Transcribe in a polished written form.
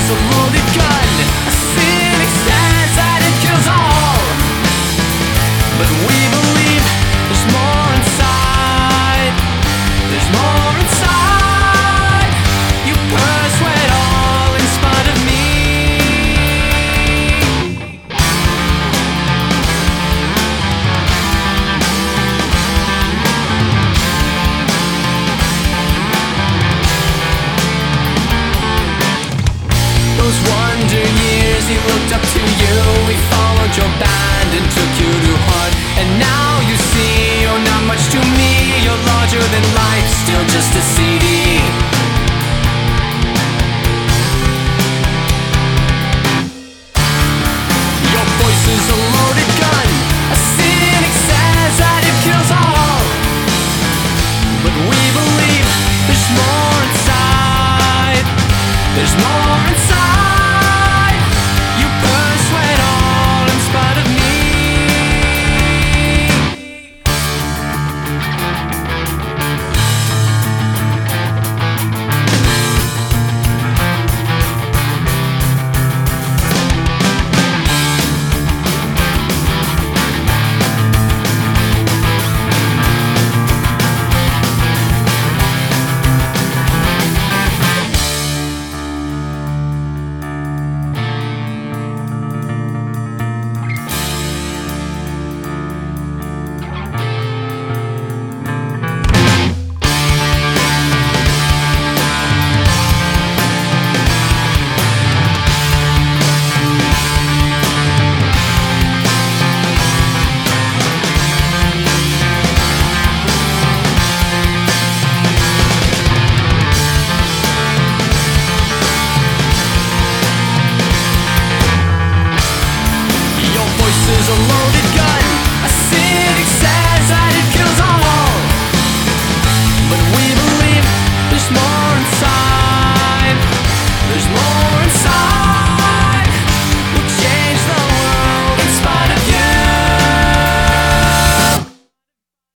is a loaded gun. A cynic says that it kills all, but we believe there's more inside. There's more inside. You persuade all in spite of me. Those wonder years, he looked up to you. He followed your band and took you to heart. And now you see, you're not much to me. You're larger than life, still just a CD. Your voice is a loaded gun. A cynic says that it kills all, but we believe there's more inside. There's more